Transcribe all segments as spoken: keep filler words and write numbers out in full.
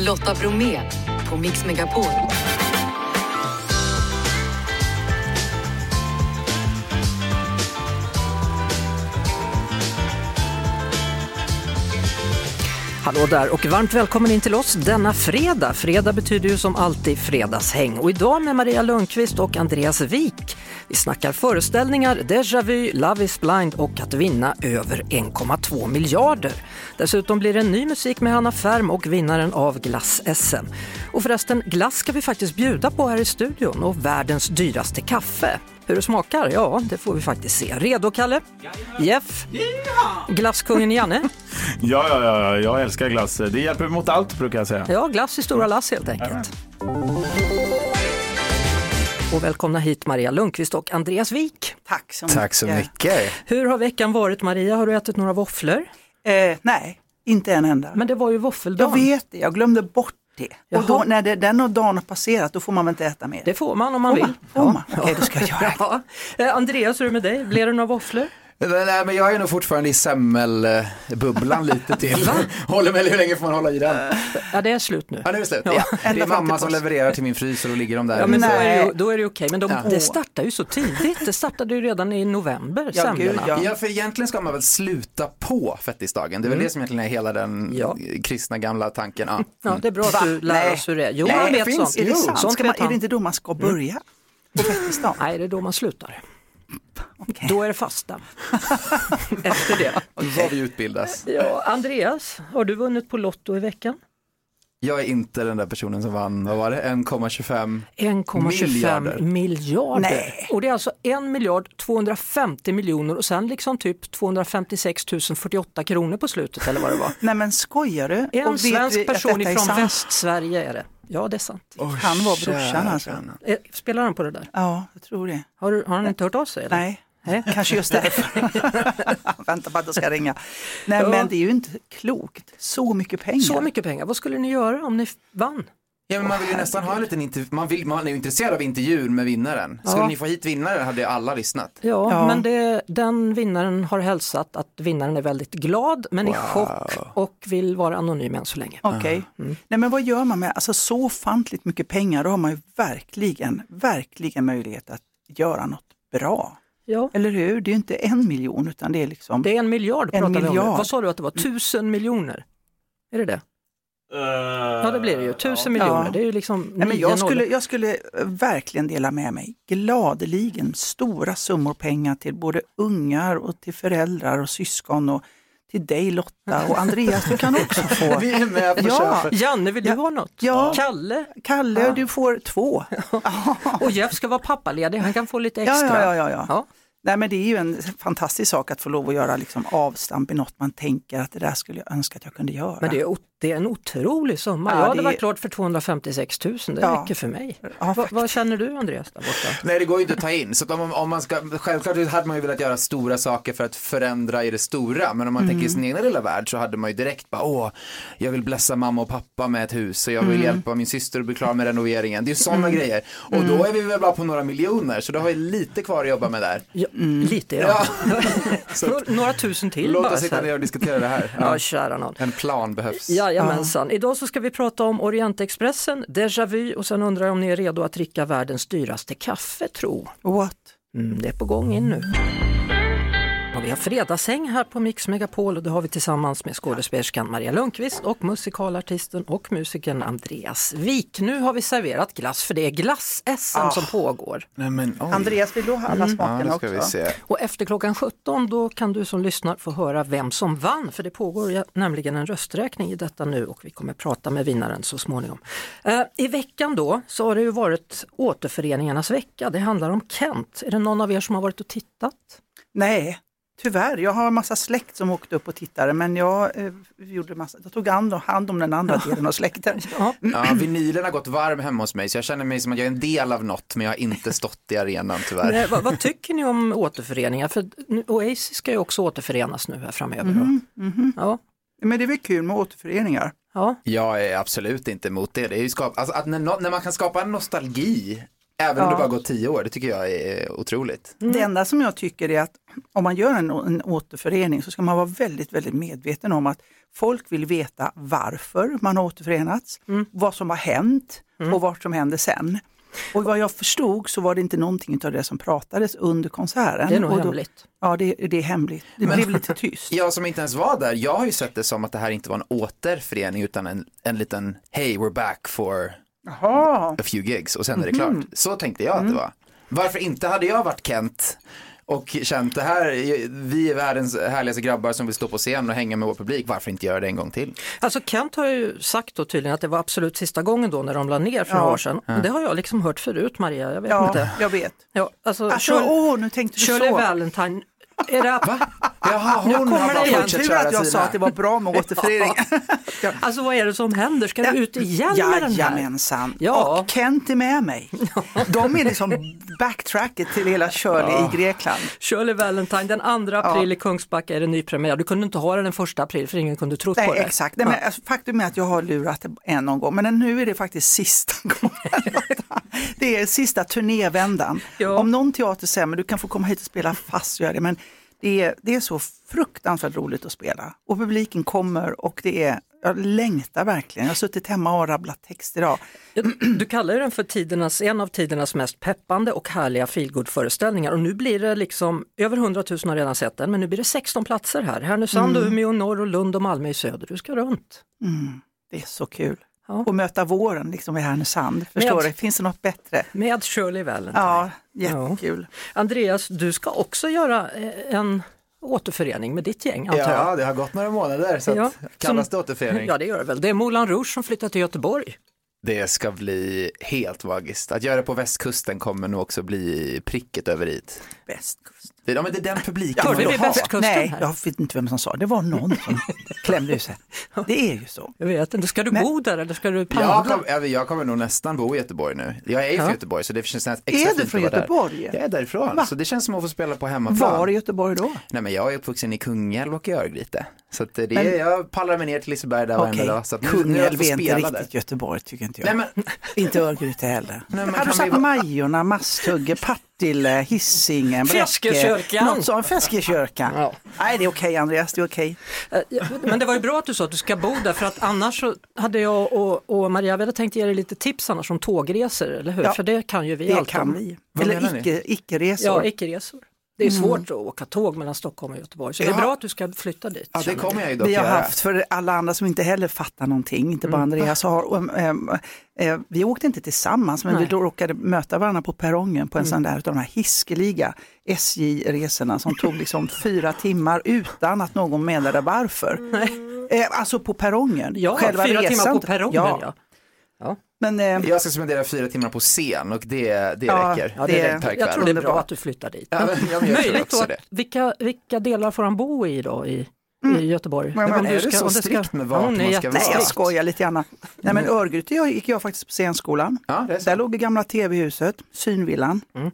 Lotta Bromé på Mix Megapol. Hallå där och varmt välkommen in till oss denna fredag. Fredag betyder ju som alltid fredagshäng. Och idag med Maria Lundqvist och Andreas Wik. Vi snackar föreställningar, déjà vu, Love is blind och att vinna över en komma två miljarder. Dessutom blir det en ny musik med Hanna Färm och vinnaren av glass-S M. Och förresten, glass ska vi faktiskt bjuda på här i studion och världens dyraste kaffe. Hur det smakar? Ja, det får vi faktiskt se. Redo, Kalle? Jeff? Glasskungen Janne? Ja, ja, ja, jag älskar glass. Det hjälper mot allt, brukar jag säga. Ja, glass i stora lass helt enkelt. Och välkomna hit Maria Lundqvist och Andreas Wik. Tack så mycket. Tack så mycket. Hur har veckan varit, Maria? Har du ätit några våfflor? Eh, nej, inte en enda. Men det var ju våffeldagen. Jag vet det, jag glömde bort det. Jaha. Och då, när det, den och dagen har passerat, då får man väl inte äta mer. Det får man om man får vill. Man? Får man? Okej, okay, då ska jag göra det. Ja. Eh, Andreas, hur är det med dig? Blir det några våfflor? Nej, men jag är nog fortfarande i semmelbubblan lite till. Håller med, hur länge får man hålla i den? Ja, det är slut nu. Ja, det är slut. Ja. Ja. Det är mamma som levererar till min frys och då ligger de där. Ja, men då är det ju, då är det okej. Men de, ja. det startar ju så tidigt. Det startade ju redan i november, ja, semlorna. ja. ja, för egentligen ska man väl sluta på fettisdagen. Det är väl mm. det som egentligen är hela den ja. kristna gamla tanken. Ja, ja det är bra att du lär Nej. oss hur det är. Jo, Nej, man vet finns, sånt. Är det sant? Sånt Ska man, är det inte då man ska börja på fettisdagen? Nej, det är då man slutar. Okay. Då är det fasta. Efter det. Vad vi utbildas. Ja, Andreas, har du vunnit på Lotto i veckan? Jag är inte den där personen som vann, vad var det? en komma tjugofem en komma tjugofem miljarder. miljarder. Nej. Och det är alltså en miljard tvåhundrafemtio miljoner och sen liksom typ tvåhundrafemtiosex tusen fyrtioåtta kronor på slutet eller vad det var. Nej, men skojar du? En och svensk person ifrån sant? Västsverige är det. Ja, det är sant. Oh, han var brorsan alltså. Spelar han på det där? Ja, jag tror det. Har, du, har han inte hört av sig? Eller? Nej. Nej, kanske just därför. Vänta på att jag ska ringa. Nej, ja. Men det är ju inte klokt. Så mycket pengar. Så mycket pengar. Vad skulle ni göra om ni vann? Ja, men man vill ju nästan ha en liten intervju. Man, vill, man är ju intresserad av intervjun med vinnaren. Skulle ja. ni få hit vinnaren hade alla lyssnat. Ja, ja. men det, den vinnaren har hälsat att vinnaren är väldigt glad men wow. i chock och vill vara anonym än så länge. Okej. Okay. Mm. Nej, men vad gör man med alltså, så ofantligt mycket pengar? Då har man ju verkligen, verkligen möjlighet att göra något bra. Ja. Eller hur? Det är ju inte en miljon utan det är liksom... Det är en miljard pratar en vi miljard. om. Vad sa du att det var? Tusen miljoner? Är det det? Uh, ja, det blir det ju. Tusen ja. miljoner. Det är ju liksom... Nej, men jag, skulle, jag skulle verkligen dela med mig gladeligen stora summor pengar till både ungar och till föräldrar och syskon och till dig Lotta och Andreas, du kan också få. Vi är med på ja. köpet. Janne, vill du ja. ha något? Ja. Kalle? Kalle, ja. du får två. Och Jeff ska vara pappaledig, han kan få lite extra. Ja, ja, ja, ja. ja. Nej, men det är ju en fantastisk sak att få lov att göra liksom avstamp i något man tänker att det där skulle jag önska att jag kunde göra. Men det är, det är en otrolig summa. Ja, jag hade det... varit klart för tvåhundrafemtiosex tusen, det ja. räcker för mig. Ja, Va, vad känner du, Andreas, där borta? Nej, det går ju inte att ta in. Så att om, om man ska, självklart hade man ju velat göra stora saker för att förändra i det stora. Men om man mm. tänker i sin egna lilla värld så hade man ju direkt bara, åh, jag vill blessa mamma och pappa med ett hus och jag vill mm. hjälpa min syster att bli klar med renoveringen. Det är ju sådana mm. grejer. Och mm. då är vi väl bara på några miljoner, så då har vi lite kvar att jobba med där. Ja, mm. Lite, ja. ja. Några tusen till. Låt bara, oss sitta ner och diskutera det här. Ja, ja kära någon. En plan behövs. Jajamensan. Ja. Idag så ska vi prata om Orientexpressen, déjà vu och sen undrar jag om ni är redo att dricka världens dyraste kaffe, tro. What? Mm, det är på gång in nu. Och vi har fredagshäng här på Mix Megapol och det har vi tillsammans med skådespelerskan Maria Lundqvist och musikalartisten och musikern Andreas Wik. Nu har vi serverat glass för det är glass-S M ah. som pågår. Nej, men, Andreas, vill du ha alla smakerna mm. ja, också? Vi se. Och efter klockan sjutton då kan du som lyssnar få höra vem som vann, för det pågår nämligen en rösträkning i detta nu och vi kommer prata med vinnaren så småningom. Uh, I veckan då så har det ju varit återföreningarnas vecka. Det handlar om Kent. Är det någon av er som har varit och tittat? Nej. Tyvärr, jag har en massa släkt som åkte upp och tittade, men jag, eh, gjorde massa, jag tog hand om den andra delen av släkten. Ja. Ja, vinylen har gått varm hemma hos mig så jag känner mig som att jag är en del av något, men jag har inte stått i arenan tyvärr. Nej, vad, vad tycker ni om återföreningar? För Oasis ska ju också återförenas nu här framöver. Mm-hmm, mm-hmm. Ja. Men det är väl kul med återföreningar? Ja. Jag är absolut inte emot det. Det är ju skap- alltså, att när, när man kan skapa en nostalgi Även Ja. om det bara går tio år, det tycker jag är otroligt. Det enda som jag tycker är att om man gör en, en återförening så ska man vara väldigt, väldigt medveten om att folk vill veta varför man har återförenats, mm. vad som har hänt mm. och vad som händer sen. Och vad jag förstod så var det inte någonting av det som pratades under konserten. Det är nog och då, hemligt. Ja, det, det är hemligt. Det Men, blev lite tyst. Jag som inte ens var där, jag har ju sett det som att det här inte var en återförening utan en, en liten hey, we're back for Jaha. a few gigs och sen är det klart. Så tänkte jag att det var. Varför inte hade jag varit Kent och känt det här, vi är världens härligaste grabbar som vill stå på scen och hänga med vår publik, varför inte göra det en gång till? Alltså Kent har ju sagt då tydligen att det var absolut sista gången då när de la ner för Ja. några år sedan. Ja. Det har jag liksom hört förut, Maria, jag vet Ja, inte. jag vet. Ja, alltså, Alltså, Shirley, åh, nu tänkte du Shirley så. Valentine, är det... Va? Jaha, Nu hon kommer har det bara igen. fortsatt Tur köra att jag sina... sa att det var bra med återförening. Ja. Alltså vad är det som händer? Ska du ut igen med den här? Jajamensan. Ja. Och Kent är med mig. De är liksom backtracket till hela Shirley Ja. i Grekland. Shirley Valentine, den andra april i Kungsbacka är det nypremiär. Du kunde inte ha den den första april för ingen kunde trott Nej, på det. exakt. Nej, men, alltså, faktum är att jag har lurat det en någon gång, men nu är det faktiskt sista gången. Det är sista turnévändan. Ja. Om någon teater säger, men du kan få komma hit och spela fast, gör det, men det är, det är så fruktansvärt roligt att spela. Och publiken kommer och det är, jag längtar verkligen. Jag har suttit hemma och rabblat text idag. Du kallar den för tidernas, en av tidernas mest peppande och härliga feelgood-föreställningar. Och nu blir det liksom, över hundratusen har redan sett den, men nu blir det sexton platser här. Härnösand, mm. Umeå, norr och Lund och Malmö i söder. Du ska runt. Mm, det är så kul. Ja. Och möta våren liksom i Härnösand. Förstår Med- du? Finns det något bättre? Med Shirley Valentine. Ja, jättekul. Andreas, du ska också göra eh, en återförening med ditt gäng, antar jag. Ja, det har gått några månader så Ja, att, kallas som- det återförening. Ja, det gör det väl. Det är Moulin Rouge som flyttar till Göteborg. Det ska bli helt magiskt. Att göra det på västkusten kommer nog också bli pricket över dit. Västkust. Det, ja, men det är den publiken Ja, man det vill blir ha. västkusten Nej, här. jag vet inte vem som sa. Det var någon som klämde ur sig. Det är ju så. Jag vet inte, ska du Men- bo där eller ska du Jag, paddla? kom, jag, jag kommer nog nästan bo i Göteborg nu. Jag är ju från Ja. Göteborg så det känns extra Är fint du att från vara där. Göteborg? Jag är därifrån, Va? så det känns som att få spela på hemmaplan. Var i Göteborg då? Nej, men jag är uppvuxen i Kungälv och i Örgryte. Så att det är, Men- jag pallar mig ner till Liseberg där varenda Okej, dag. Så att nu, nu jag Kungälv får är inte spela riktigt där. Göteborg tycker inte jag. Nej, men, Inte Örgryte heller. Nej, men Har du kan satt vi va- Majorna, Masthugge, Partille, Hisingen, Bräcke? Feskekyrkan. Något som Feskekyrkan. Ja. Nej, det är okej Andreas, det är okej. Eh, ja, Men det var ju bra att du sa att du ska bo där, för att annars så hade jag och, och Maria hade tänkt ge dig lite tips annars om tågresor, eller hur? Ja, För det kan ju vi Det allt kan om. vi. Vad menar Eller ni? icke, icke-resor. Ja, icke-resor. Det är svårt att åka tåg mellan Stockholm och Göteborg, så det är Ja. bra att du ska flytta dit. ja, det känner kommer jag ju dock Vi har göra. haft, för alla andra som inte heller fattar någonting, inte bara Andreas har, och, äm, äh, vi åkte inte tillsammans, men Nej. vi då råkade möta varandra på perrongen på en sån där av de här hiskeliga S J-resorna som tog liksom fyra timmar utan att någon menade varför. Eh, alltså på perrongen. Ja, Själva fyra resan. timmar på perrongen, ja. Ja. Ja. Men eh, Jag ska spendera fyra timmar på scen och det, det Ja, räcker. Ja, det- det, Per jag kväll. tror det är bra Underbart. att du flyttar dit. Ja, men jag- men jag tror Möjligt också då, det. att, vilka, vilka delar får han bo i då i, i Göteborg? Men- men Om är du det så om strikt med vart Ja, hon är man ska jätte- nej, jag Exakt. skojar lite grann. Nej, men Örgryte jag gick jag faktiskt på scenskolan. Ja, det är så. Där låg det gamla tv-huset, Synvillan. Mm.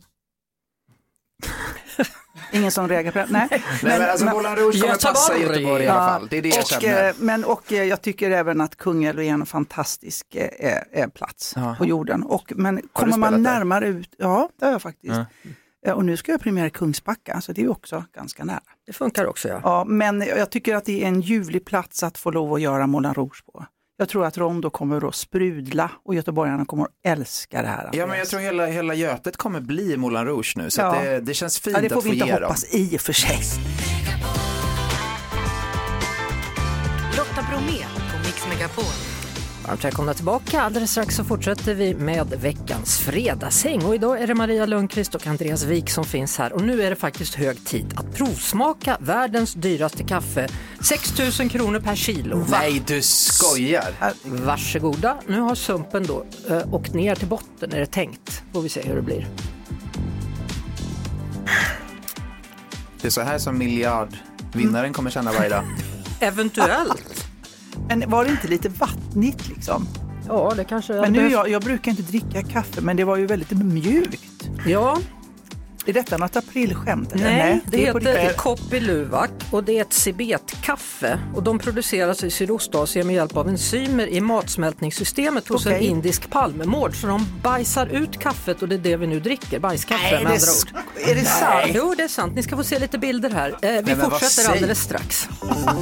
Ingen som reagerar på det? Nej. Nej, men alltså Moulin Rouge kommer Göteborg. passa i Göteborg i alla Ja. fall. Det är det jag och, känner. eh, men, och eh, jag tycker även att Kungälv är en fantastisk eh, eh, plats Jaha. på jorden. Och, men kommer spelat man där? närmare ut, ja det har jag faktiskt. Ja. Eh, Och nu ska jag premiera i Kungsbacka, så det är ju också ganska nära. Det funkar också, ja. Ja, men jag tycker att det är en ljuvlig plats att få lov att göra Moulin Rouge på. Jag tror att Rondo kommer att sprudla och göteborgarna kommer att älska det här. Ja, men jag tror hela, hela Götet kommer bli Moulin Rouge nu. Så Ja. att det, det känns fint ja, det får att få vi inte ge dem. hoppas i och för sig. Lotta Bromé på Mix Megapol. Varmt välkomna tillbaka. Alldeles strax så fortsätter vi med veckans fredagshäng. Och idag är det Maria Lundqvist och Andreas Wik som finns här. Och nu är det faktiskt hög tid att provsmaka världens dyraste kaffe. sex tusen kronor per kilo. Nej, du skojar. Varsågoda. Nu har sumpen då eh, åkt ner till botten, är det tänkt. Får vi se hur det blir. Det är så här som miljardvinnaren kommer känna varje dag. Eventuellt. Men var det inte lite vattnigt liksom? Ja, det kanske... Men nu, jag, jag brukar inte dricka kaffe, men det var ju väldigt mjukt. Ja, Är detta något aprilskämt? Eller? Nej, Nej, det, är på heter riktigt. Kopi Luwak och det är ett cibetkaffe och de produceras i Sydostasien med hjälp av enzymer i matsmältningssystemet hos Okej. en indisk palmemord. Så de bajsar ut kaffet och det är det vi nu dricker, bajskaffe Nej, med det andra är, ord. är det sant? Jo, det är sant. Ni ska få se lite bilder här. Eh, vi men vad fortsätter säger- alldeles strax.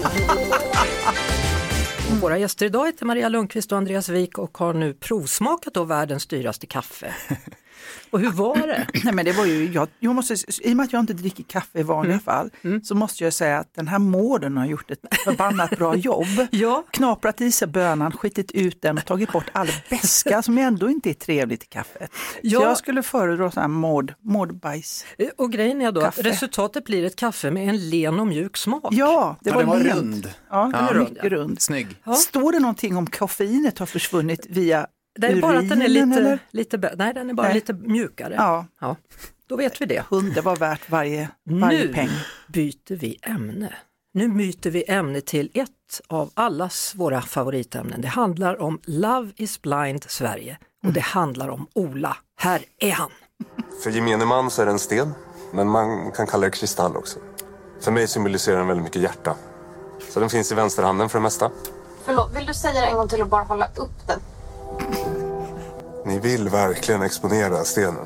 Våra gäster idag heter Maria Lundqvist och Andreas Wik och har nu provsmakat då världens dyraste kaffe. Och hur var det? Nej, men det var ju, jag, jag måste, i och med att jag inte dricker kaffe i vanliga Mm. fall så måste jag säga att den här mården har gjort ett förbannat bra jobb. Ja. Knaprat i sig bönan, skitit ut den och tagit bort all beska som ändå inte är trevligt i kaffet. Ja. Så jag skulle föredra så här mård, mårdbajs. Och grejen är då att Kaffe. resultatet blir ett kaffe med en len och mjuk smak. Ja, det Ja, var, den var lent. rund. Ja, den Ja. var Rund, mycket ja. rund. Snygg. Ja. Står det någonting om koffeinet har försvunnit via Det är bara att den är urinen, lite, eller? lite, bä- nej, den är bara Nej. lite mjukare. Ja, Ja, då vet vi det. hundra var värt varje, varje Nu peng. byter vi ämne. Nu byter vi ämne till ett av allas våra favoritämnen. Det handlar om Love is blind Sverige och det handlar om Ola. Här är han. För gemene man så är det en sten, men man kan kalla det kristall också. För mig symboliserar den väldigt mycket hjärta. Så den finns i vänsterhanden för det mesta. Förlåt, vill du säga det en gång till och bara hålla upp den? Ni vill verkligen exponera stenen.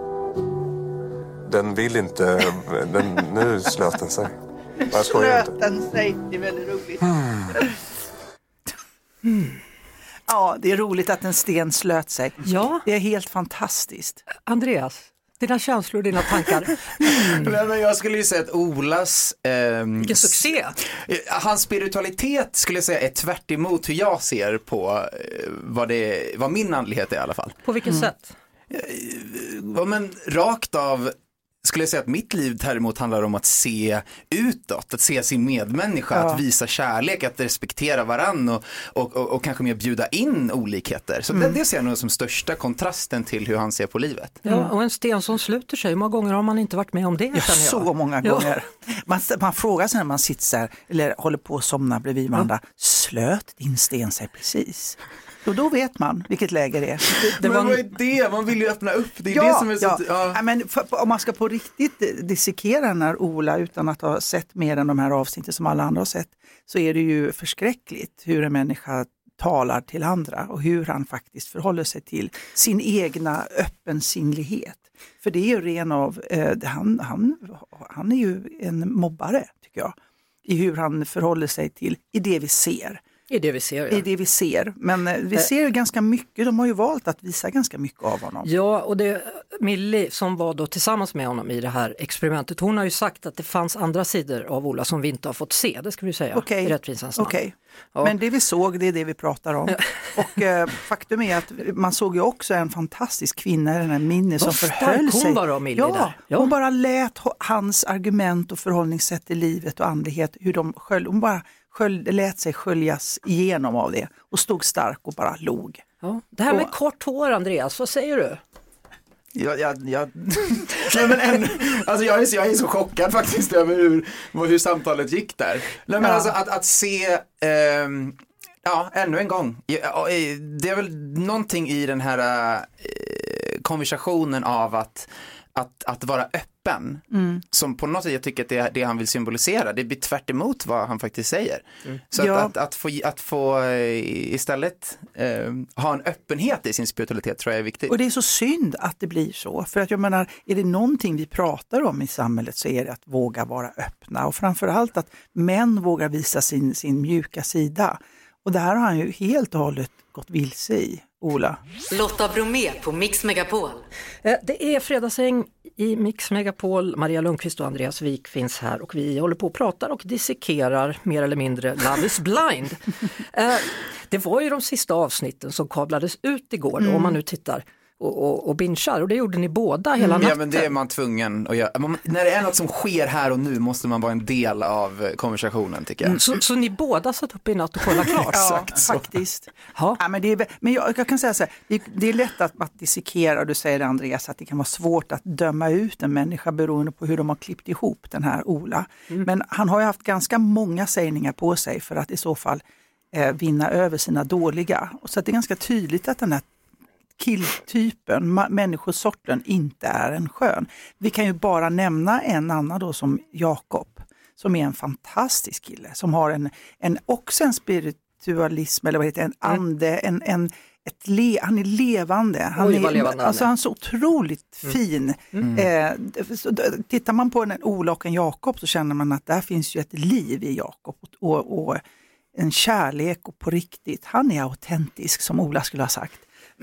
Den vill inte... Den, nu slöt den sig. Jag skojar inte. Den sig, det är väldigt roligt. Mm. Ja, det är roligt att en sten slöt sig. Ja, Det är helt fantastiskt. Andreas, dina känslor, dina tankar. Nej, men jag skulle ju säga att Olas... ehm, Vilken succé! Eh, Hans spiritualitet skulle jag säga är tvärt emot hur jag ser på eh, vad, det, vad min andlighet är i alla fall. På vilket sätt? Ja, men rakt av skulle jag säga att mitt liv däremot handlar om att se utåt, att se sin medmänniska, Ja. att visa kärlek, att respektera varann och, och, och, och kanske mer bjuda in olikheter. Så det, det ser jag nog som största kontrasten till hur han ser på livet. Ja, och en sten som sluter sig, hur många gånger har man inte varit med om det? Ja, känner jag? så många Ja. gånger. Man, man frågar sig när man sitter så här, eller håller på att somna bredvid varandra, slöt din sten sig precis? Och då vet man vilket läge det är. Det, det Men var vad en- är det? Man vill ju öppna upp. Det är Ja, det som är så... ja. Ja. Ja, men för, om man ska på riktigt dissekera den här Ola utan att ha sett mer än de här avsnitten som alla andra har sett, så är det ju förskräckligt hur en människa talar till andra och hur han faktiskt förhåller sig till sin egna öppensinnlighet. För det är ju ren av, eh, han, han, han är ju en mobbare tycker jag, i hur han förhåller sig till, i det vi ser. Det är det vi ser. I Ja. det vi ser. Men eh, vi ser ganska mycket, de har ju valt att visa ganska mycket av honom. Ja, och det Millie som var då tillsammans med honom i det här experimentet, hon har ju sagt att det fanns andra sidor av Ola som vi inte har fått se, det ska vi säga, Okej. i rättvisans namn. Okej, Ja. men det vi såg, det är det vi pratar om. Och eh, faktum är att man såg ju också en fantastisk kvinna, den här Minnie, som Vad stark förhöll hon sig. var då, Millie, ja, där. Ja. hon bara lät ho- hans argument och förhållningssätt i livet och andlighet, hur de sköl, hon bara sköl, lät sig sköljas igenom av det och stod stark och bara log. Ja. Det här med Och- kort hår, Andreas, vad säger du? Jag, jag, jag, Nej, men än, alltså jag, är, så- jag är så chockad faktiskt över hur, hur samtalet gick där. Nej, men Ja. alltså att, att se, ehm, ja, ännu en gång. Ja, eh, det är väl någonting i den här eh, konversationen av att, att, att vara öppen. Som på något sätt jag tycker att det är det han vill symbolisera. Det blir tvärt emot vad han faktiskt säger. Så Ja. att, att, att, få, att få eh, istället eh, ha en öppenhet i sin spiritualitet tror jag är viktigt. och det är så synd att det blir så. För att jag menar, är det någonting vi pratar om i samhället så är det att våga vara öppna. Och framförallt att män vågar visa sin, sin mjuka sida. Och det här har han ju helt och hållet gått vilse i, Ola. Lotta Bromé på Mix Megapol. Eh, Det är fredagshäng i Mix Megapol. Maria Lundqvist och Andreas Wik finns här och vi håller på och pratar och dissekerar mer eller mindre Love is blind. Eh, Det var ju de sista avsnitten som kablades ut igår då, om man nu tittar och, och, och binchar, och det gjorde ni båda hela natten. Ja, men det är man tvungen att göra. Man, när det är något som sker här och nu måste man vara en del av eh, konversationen tycker jag. Så, så ni båda satt upp i natt och kollade klart? Ja, Exakt så. faktiskt. Ja. Ja, men det är, men jag, jag kan säga så här, det, det är lätt att, att dissekera, och du säger det, Andreas, att det kan vara svårt att döma ut en människa beroende på hur de har klippt ihop den här Ola. Men han har ju haft ganska många sägningar på sig för att i så fall eh, vinna över sina dåliga. Och så att det är ganska tydligt att den här killtypen, ma- människosorten inte är en skön. Vi kan ju bara nämna en annan då som Jakob, som är en fantastisk kille, som har en, en också en spiritualism, eller vad heter det, en ande, en, en, ett le, han är levande. Han, Oj, är, levande alltså, han är så otroligt mm. fin. Mm. Eh, så, tittar man på en Ola och en Jakob så känner man att där finns ju ett liv i Jakob och, och, och en kärlek och på riktigt. Han är autentisk, som Ola skulle ha sagt.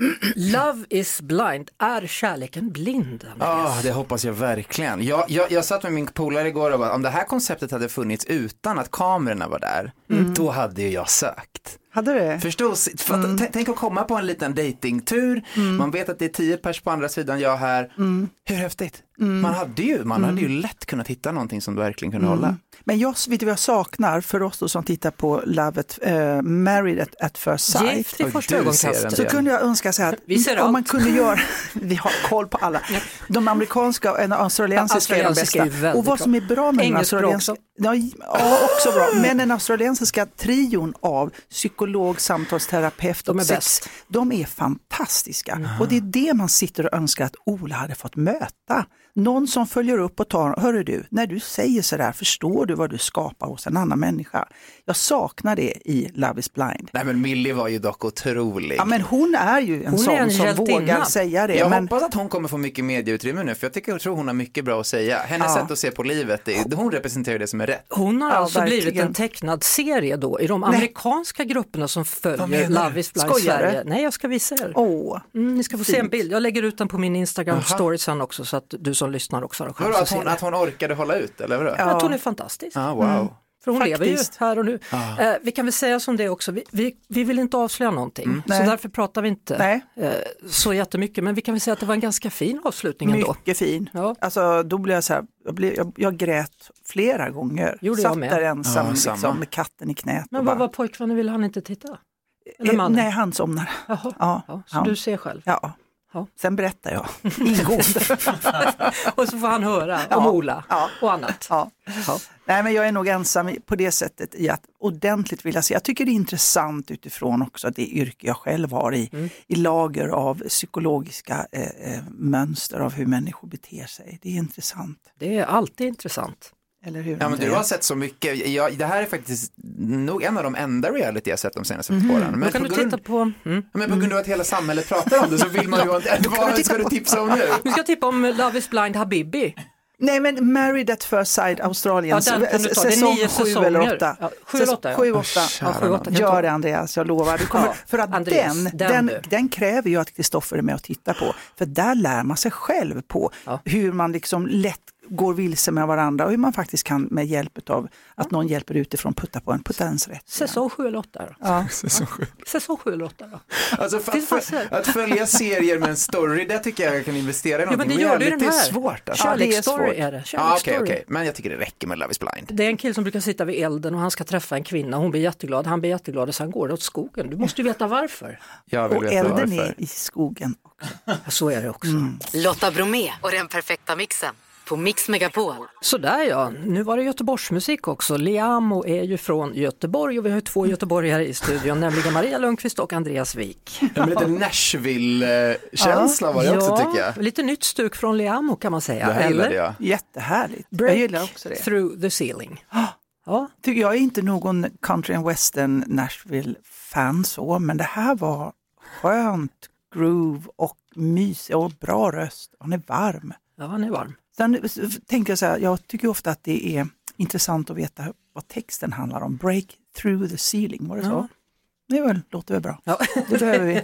Love is blind. Är kärleken blind? Ja, oh, det hoppas jag verkligen. Jag, jag, jag satt med min polare igår och bara, om det här konceptet hade funnits utan att kamerorna var där, mm. då hade ju jag sökt. Hade det? Förstås, för att, mm. t- tänk att komma på en liten datingtur. Mm. Man vet att det är tio pers på andra sidan, jag här. Mm. Hur häftigt? Mm. Man hade ju man mm. hade ju lätt kunnat hitta någonting som du verkligen kunde mm. hålla. Men jag vet vad jag saknar för oss då som tittar på Love at, uh, Married at, at First Sight. Gift i första ögonkastet. Så kunde jag önska så här, vi om man kunde göra, vi har koll på alla. De amerikanska och australiensiska är de bästa. Är och vad som är bra med den australiensiska, ja, ja, också bra. Men den australiensiska trion av psykolog, samtalsterapeut och de är sex, bäst. De är fantastiska. Mm. Och det är det man sitter och önskar att Ola hade fått möta. Någon som följer upp och tar, hörru du, när du säger sådär, förstår du vad du skapar hos en annan människa? Jag saknar det i Love is blind. Nej, men Millie var ju dock otrolig. Ja, men hon är ju en sån som hjältinna. Vågar säga det. Jag men... hoppas att hon kommer få mycket medieutrymme nu, för jag tycker jag tror hon har mycket bra att säga. Hennes ja. sätt att se på livet, det, hon representerar det som är rätt. Hon har ja, alltså verkligen. blivit en tecknad serie då i de amerikanska Nej. grupperna som följer Love is blind Sverige. Nej, jag ska visa er. Åh, mm, ni ska få fint. se en bild. Jag lägger ut den på min Instagram-story sen också, så att du som lyssnar också har Vadå, att, hon, att hon orkade hålla ut, eller vadå? Ja. Att hon är fantastisk. Ah, wow. Mm. För hon Faktiskt. lever ju här och nu. Ah. Eh, vi kan väl säga som det också, vi, vi, vi vill inte avslöja någonting. Mm. Så Nej. därför pratar vi inte eh, så jättemycket. Men vi kan väl säga att det var en ganska fin avslutning ändå. Mycket fin. Ja. Alltså då blev jag så här, jag, blev, jag, jag grät flera gånger. Gjorde Satt jag med. där ensam Ja, liksom, med katten i knät. Men vad var pojkvännen, ville han inte titta? Eller eh, nej, han somnar. Jaha. Ja, ja, så han. du ser själv? Ja. Ja. Sen berättar jag ingående. Och så får han höra ja. om Ola ja. och annat. Ja. Ja. Nej, men jag är nog ensam på det sättet i att ordentligt vilja se. Jag tycker det är intressant utifrån också det yrke jag själv har i, mm. i lager av psykologiska eh, mönster av hur människor beter sig. Det är intressant. Det är alltid intressant. Eller hur? Ja, men du har sett så mycket. Jag, det här är faktiskt nog en av de enda reality jag sett de senaste mm. åren. Men kan på du grund, titta på... Mm. men på grund av att hela samhället pratar om det så vill man ju... ja. Vad ska du tipsa om nu? Du ska tippa om Love is blind Habibi. Nej, men Married at First Sight, Australien, ja, säsong sju eller åtta. Ja, sju eller åtta, ja. Sju, åtta. Ja, sju, åtta. Gör det, Andreas, jag lovar. Du kommer, ja, för att Andreas, den, den, den, den kräver ju att Kristoffer är med och tittar på. För där lär man sig själv på ja. hur man liksom lätt går vilse med varandra och hur man faktiskt kan med hjälp av att någon hjälper utifrån putta på en potensrätt. Säsong sju eller åtta då? Ja. Säsong sju. Säsong sju eller åtta då? Alltså för, för, att följa serier med en story, det tycker jag jag kan investera i någonting. Ja, men det gör du lite den här. Svårt. Alltså. Kärleksstory ja, är det. Ja, okej, okay, okay. Men jag tycker det räcker med Love is blind. Det är en kille som brukar sitta vid elden och han ska träffa en kvinna. Hon blir jätteglad, han blir jätteglad och sen går det åt skogen. Du måste ju veta varför. Jag vill och veta elden varför. är i skogen också. Ja, så är det också. Mm. Lotta Bromé och den perfekta mixen på Mix Megapol. Sådär ja, nu var det Göteborgsmusik också. Liamo är ju från Göteborg och vi har två göteborgare i studion, nämligen Maria Lundqvist och Andreas Wik. Ja, lite Nashville-känsla ja. var det ja, också tycker jag. Lite nytt stuk från Liamo kan man säga. Det här eller? Jag. Jättehärligt. Break jag gillar också det. Through the ceiling. Ja. Jag är inte någon country and western Nashville-fan så, men det här var skönt groove och mysig och bra röst. Han är varm. Ja, han är varm. Sen tänkte jag så här, jag tycker ofta att det är intressant att veta vad texten handlar om. Break through the ceiling, var det så? Ja. Det väl, låter väl bra. Ja. Det behöver vi.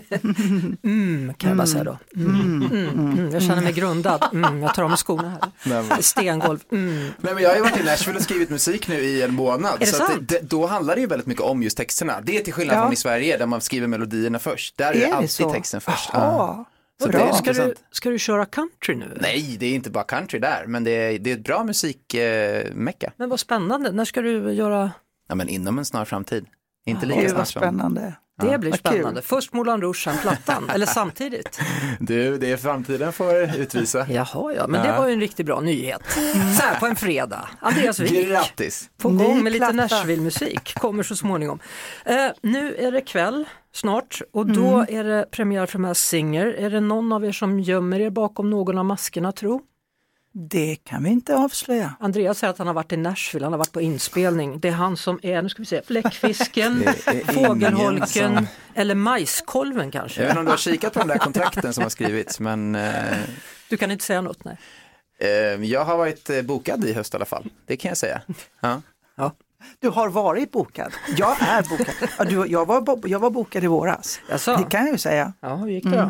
Mm, kan jag bara säga då. Mm. Mm. Mm. Mm. Jag känner mig grundad. Mm. Jag tar av mig skorna här. Nej, Stengolv. Mm. Nej, men jag har ju varit i Nashville och skrivit musik nu i en månad. Är det så sant? att det, då handlar det ju väldigt mycket om just texterna. Det är till skillnad ja. från i Sverige där man skriver melodierna först. Där är, är det alltid så? Texten först. Ja. Så det är ska, du, ska du köra country nu? Nej, det är inte bara country där. Men det är, det är ett bra musikmecka. Eh, men vad spännande. När ska du göra? Ja, men inom en snar framtid. Inte ja, lika det snart var spännande. Det Ja. blir Vad spännande. kul. Först Moulin Rouge, sen Plattan, eller samtidigt. Du, det är framtiden får utvisa. Jaha, ja, men Ja. det var ju en riktigt bra nyhet. Så här på en fredag. Andreas Wik. Grattis! På Ny gång med lite platta. Nashville-musik, kommer så småningom. Eh, nu är det kväll snart och då Mm. är det premiär för Masked Singer. Är det någon av er som gömmer er bakom någon av maskerna, tro? Det kan vi inte avslöja. Andreas säger att han har varit i Nashville, han har varit på inspelning. Det är han som är, nu ska vi se, fläckfisken, Det är ingen fågelholken som- eller majskolven kanske. Jag vet inte om du har kikat på de där kontrakten som har skrivits, men eh, Du kan inte säga något, nej. eh, jag har varit eh, bokad i höst i alla fall. Det kan jag säga. Ja. Du har varit bokad. Jag är bokad. Ja, du, jag, var, bo- jag var bokad i våras. Jaså? Det kan jag ju säga. Ja, hur gick det då? Mm.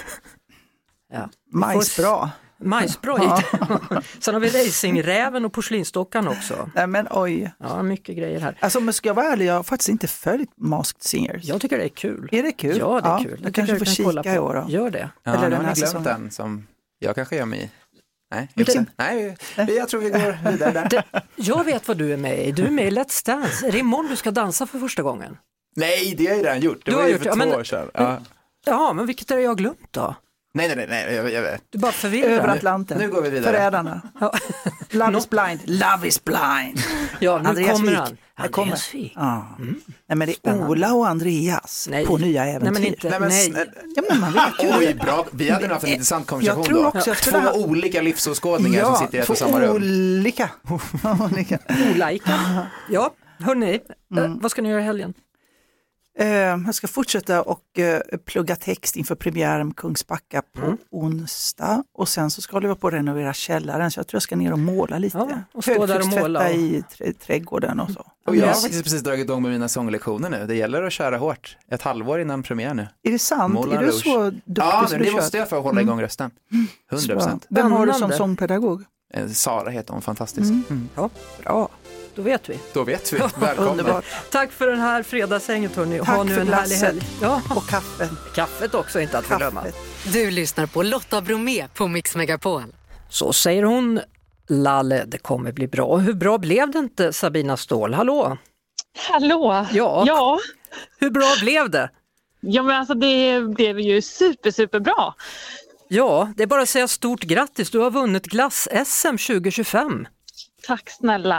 Ja. Majsbra. Majsbra gick det. Sen har vi racingräven och porslinsdockan också. Nej men oj. Ja, mycket grejer här. Alltså om jag ska vara ärlig, jag har faktiskt inte följt Masked Singers. Jag tycker det är kul. Är det kul? Ja, det är kul. Jag tycker kanske du får kan kolla kika i på. år då. Gör det. Ja, Eller nu den har här ni glömt säsongen. den som jag kanske gör mig i. Nej, Men det... det- Nej, vi- jag tror vi går vidare där. Det, jag vet vad du är med i. Du är med i Let's Dance. Är det imorgon du ska dansa för första gången? Nej, det har jag redan gjort. Det Du var har ju gjort för det, två ja, men- år sedan. Ja. Ja, men vilket är det jag har glömt då? Nej, nej, nej, nej, jag, jag vet. Du bara förvirrar. Över Atlanten. Nu går vi vidare. Förrädarna. Ja. Love is blind. Love is blind. Ja, nu Andreas kommer Wik. han. Här kommer. Andreas Wik. Ja. Nej men det är Ola och Andreas Nej. på nya äventyr. Nej, men inte. Nej, men, Nej. snä- Ja, men man vet ju. Oj, bra. Vi hade haft en intressant konversation Jag tror då. också jag skulle Två ha- olika livsåskådningar som sitter i ett två och samma rum. olika. olika. Olika. Ja, hörni, eh, vad ska ni göra i helgen? Eh, jag ska fortsätta och eh, plugga text inför premiären med Kungsbacka på Mm. onsdag. Och sen så ska jag på att renovera källaren så jag tror jag ska ner och måla lite. Ja, och stå där och måla och- i trä- trädgården och så. Och jag har Yes. faktiskt precis dragit igång med mina sånglektioner nu. Det gäller att köra hårt. Ett halvår innan premiär nu. Är det sant? Moulin är du Rouge. så duktig Ja, så men du det kör? måste jag för att hålla igång rösten. hundra procent. Vem har du som Spännande. sångpedagog? Eh, Sara heter hon, fantastisk. Mm. Ja, bra. Då vet vi. Då vet vi. Välkommen. Underbart. Tack för den här fredagshänget, hörni. Tack Ha nu för en härlig glasset. helg. Ja, Och kaffet. kaffet också, inte att förglömma. Kaffet. Du lyssnar på Lotta Bromé på Mix Megapol. Så säger hon, Lalle, det kommer bli bra. Hur bra blev det inte, Sabina Ståhl? Hallå? Hallå! Ja. ja. Hur bra blev det? Ja, men alltså det blev ju super, super bra. Ja, det är bara att säga stort grattis. Du har vunnit glass-S M tjugo tjugofem. Tack snälla.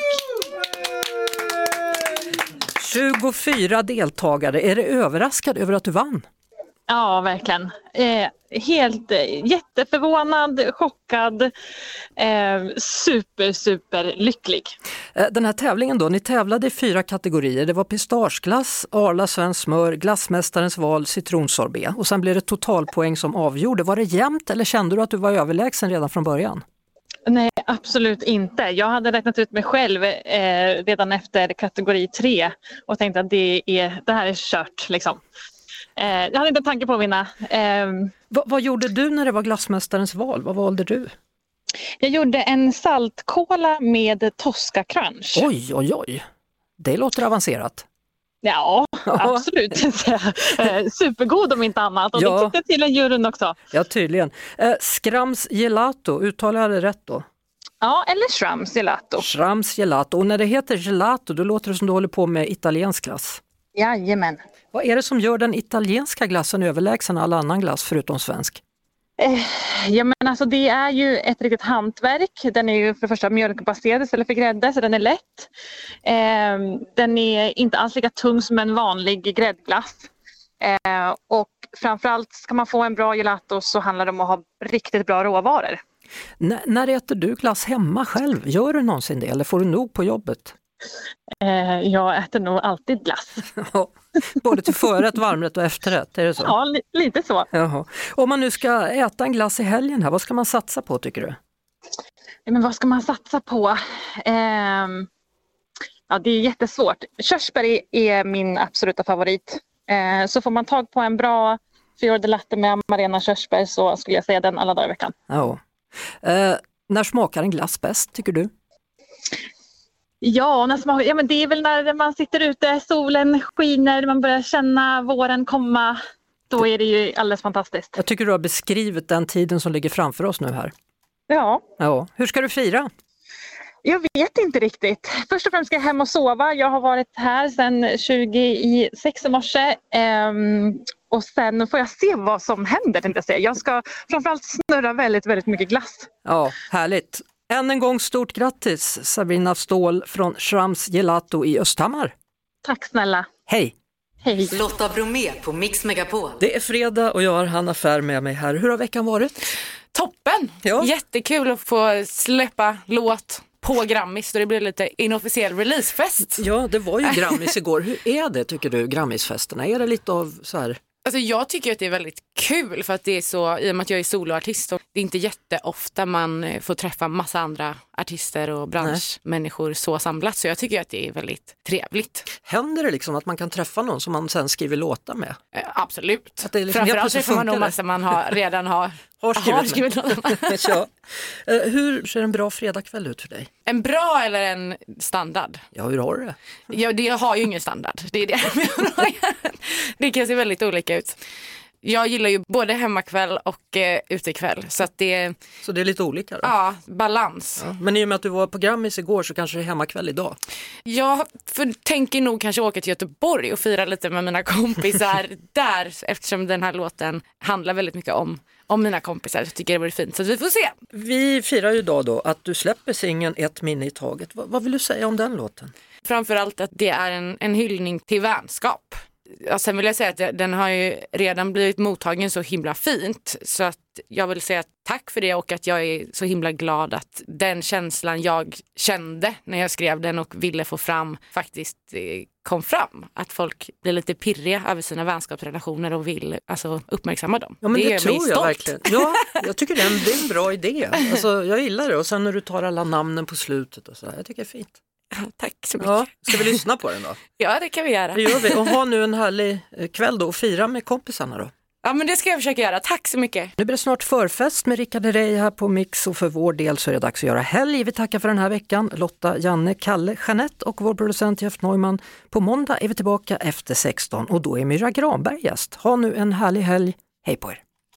tjugofyra deltagare. Är du överraskad över att du vann? Ja, verkligen. Eh, helt eh, jätteförvånad, chockad, eh, super, super lycklig. Eh, Den här tävlingen då, ni tävlade i fyra kategorier. Det var pistageglass, Arla svensk smör, glassmästarens val, citronsorbet. Och sen blev det totalpoäng som avgjorde. Var det jämnt eller kände du att du var överlägsen redan från början? Nej, absolut inte. Jag hade räknat ut mig själv eh, redan efter kategori tre och tänkte att det, är, det här är kört. Liksom. Eh, jag hade inte en tanke på att vinna. Eh, Va, vad gjorde du när det var glassmästarens val? Vad valde du? jag gjorde en saltkola med Tosca Crunch. Oj, oj, oj. Det låter avancerat. Ja, absolut. Eh, Supergod om inte annat. Och Ja. det tyckte till en juryn också. Ja, tydligen. Eh, Skrams gelato, uttalar jag det rätt då? Ja, eller Shrams gelato. Skrams gelato. Och när det heter gelato, då låter det som du håller på med italiensk glass. Jajamän. Vad är det som gör den italienska glassen överlägsen all annan glass förutom svensk? Eh, ja, men alltså det är ju ett riktigt hantverk. Den är ju för det första mjölkbaserad istället för grädde, så den är lätt. Eh, den är inte alls lika tung som en vanlig gräddglass. Eh, och framförallt ska man få en bra gelato så handlar det om att ha riktigt bra råvaror. N- när äter du glass hemma själv? Gör du någonsin det eller får du nog på jobbet? Eh, jag äter nog alltid glass. Både till förrätt, varmrätt och efterrätt, är det så? Ja, li- lite så. Jaha. Om man nu ska äta en glass i helgen här, vad ska man satsa på tycker du? Men vad ska man satsa på? Ehm, ja, det är jättesvårt. Körsbär är, är min absoluta favorit. Eh, så får man tag på en bra fior de latte med amarena körsbär så skulle jag säga den alla dagar i veckan. Ja. Eh, när smakar en glass bäst tycker du? Ja, när smak, ja men det är väl när man sitter ute, solen skiner, man börjar känna våren komma. Då är det ju alldeles fantastiskt. Jag tycker du har beskrivit den tiden som ligger framför oss nu här. Ja. Ja. Hur ska du fira? Jag vet inte riktigt. Först och främst ska jag hem och sova. Jag har varit här sedan tjugo i sex i morse. Ehm, och sen får jag se vad som händer. Tänkte jag säga. Jag ska framförallt snurra väldigt, väldigt mycket glass. Ja, härligt. Än en gång stort grattis Sabrina Ståhl från Shrams Gelato i Östhammar. Tack snälla. Hej! Hej. Lotta Bromé på Mix Megapol. Det är fredag och jag har Hanna Färr med mig här. Hur har veckan varit? Toppen! Ja. Jättekul att få släppa låt på Grammis, då det blir lite inofficiell releasefest. Ja, det var ju Grammis igår. Hur är det tycker du, Grammisfesterna? Är det lite av så här... Alltså jag tycker att det är väldigt kul för att det är så, i och med att jag är soloartist och det är inte jätteofta man får träffa massa andra artister och branschmänniskor så samlat, så jag tycker att det är väldigt trevligt. Händer det liksom att man kan träffa någon som man sen skriver låtar med? Eh, absolut. Att det liksom framförallt träffar man nog massa man har, redan har, har skrivit, har skrivit låtarna. Ja. uh, Hur ser en bra fredagkväll ut för dig? En bra eller en standard? Ja, hur har du det? Ja, det har ju ingen standard. Det är det. Det kan se väldigt olika ut. Jag gillar ju både hemmakväll och eh, utekväll. Så att det, så det är lite olika då? Ja, balans. Ja. Men i och med att du var på Grammis igår så kanske det är hemmakväll idag? Jag för, tänker nog kanske åka till Göteborg och fira lite med mina kompisar där. Eftersom den här låten handlar väldigt mycket om, om mina kompisar. Så tycker jag det vore fint. Så vi får se. Vi firar ju idag då att du släpper singeln Ett minne i taget. vad, vad vill du säga om den låten? Framförallt att det är en, en hyllning till vänskap. Ja, sen vill jag säga att den har ju redan blivit mottagen så himla fint, så att jag vill säga tack för det och att jag är så himla glad att den känslan jag kände när jag skrev den och ville få fram faktiskt kom fram. Att folk blir lite pirriga över sina vänskapsrelationer och vill alltså, uppmärksamma dem. Ja, men det, det tror jag verkligen. Ja, jag tycker det är, en, det är en bra idé. Alltså, jag gillar det och sen när du tar alla namnen på slutet och så här, jag tycker det är fint. Tack så mycket. Ja, ska vi lyssna på den då? Ja, det kan vi göra. Det gör vi. Och ha nu en härlig kväll då och fira med kompisarna då. Ja, men det ska jag försöka göra. Tack så mycket. Nu blir det snart förfest med Rickard Herrey här på Mix och för vår del så är det dags att göra helg. Vi tackar för den här veckan. Lotta, Janne, Kalle, Jeanette och vår producent Jeff Neumann. På måndag är vi tillbaka efter sexton och då är Myra Granberg gäst. Ha nu en härlig helg. Hej på er.